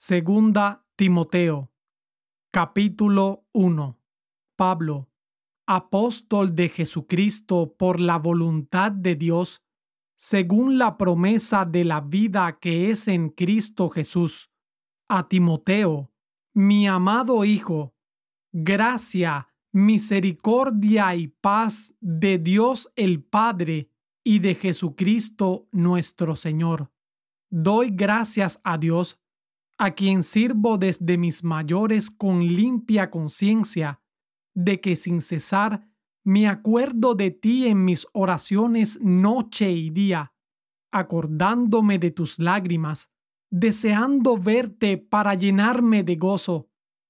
Segunda Timoteo, capítulo 1. Pablo, apóstol de Jesucristo por la voluntad de Dios, según la promesa de la vida que es en Cristo Jesús. A Timoteo, mi amado Hijo, gracia, misericordia y paz de Dios el Padre y de Jesucristo nuestro Señor. Doy gracias a Dios, a quien sirvo desde mis mayores con limpia conciencia, de que sin cesar me acuerdo de ti en mis oraciones noche y día, acordándome de tus lágrimas, deseando verte para llenarme de gozo,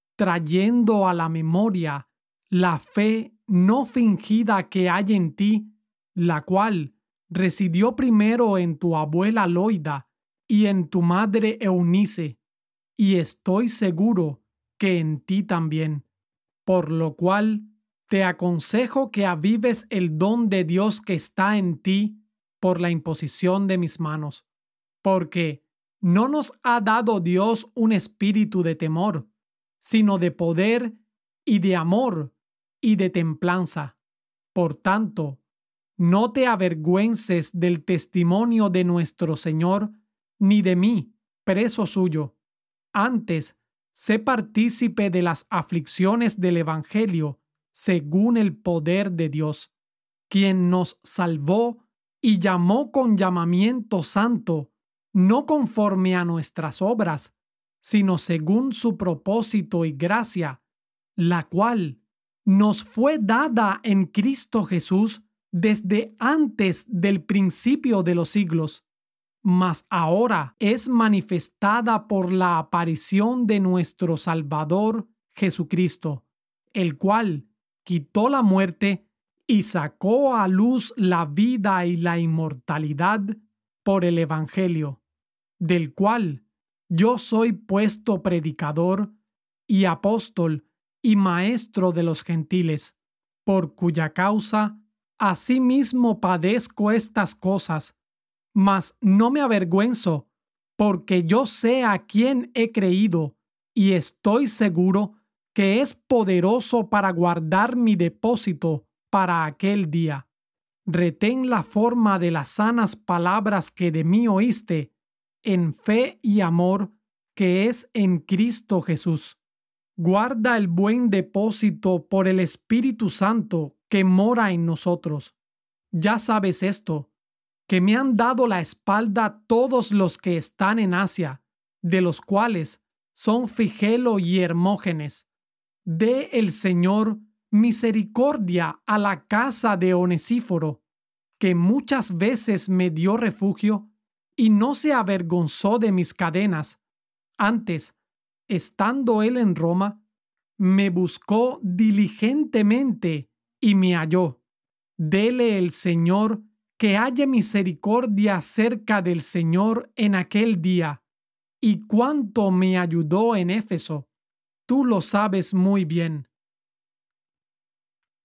trayendo a la memoria la fe no fingida que hay en ti, la cual residió primero en tu abuela Loida y en tu madre Eunice, y estoy seguro que en ti también, por lo cual te aconsejo que avives el don de Dios que está en ti por la imposición de mis manos, porque no nos ha dado Dios un espíritu de temor, sino de poder y de amor y de templanza. Por tanto, no te avergüences del testimonio de nuestro Señor, ni de mí, preso suyo. Antes, sé partícipe de las aflicciones del Evangelio según el poder de Dios, quien nos salvó y llamó con llamamiento santo, no conforme a nuestras obras, sino según su propósito y gracia, la cual nos fue dada en Cristo Jesús desde antes del principio de los siglos, mas ahora es manifestada por la aparición de nuestro Salvador Jesucristo, el cual quitó la muerte y sacó a luz la vida y la inmortalidad por el Evangelio, del cual yo soy puesto predicador y apóstol y maestro de los gentiles, por cuya causa asimismo padezco estas cosas, mas no me avergüenzo, porque yo sé a quién he creído y estoy seguro que es poderoso para guardar mi depósito para aquel día. Retén la forma de las sanas palabras que de mí oíste, en fe y amor que es en Cristo Jesús. Guarda el buen depósito por el Espíritu Santo que mora en nosotros. Ya sabes esto, que me han dado la espalda todos los que están en Asia, de los cuales son Figelo y Hermógenes. Dé el Señor misericordia a la casa de Onesíforo, que muchas veces me dio refugio y no se avergonzó de mis cadenas. Antes, estando él en Roma, me buscó diligentemente y me halló. Dele el Señor que haya misericordia cerca del Señor en aquel día. Y cuánto me ayudó en Éfeso, tú lo sabes muy bien.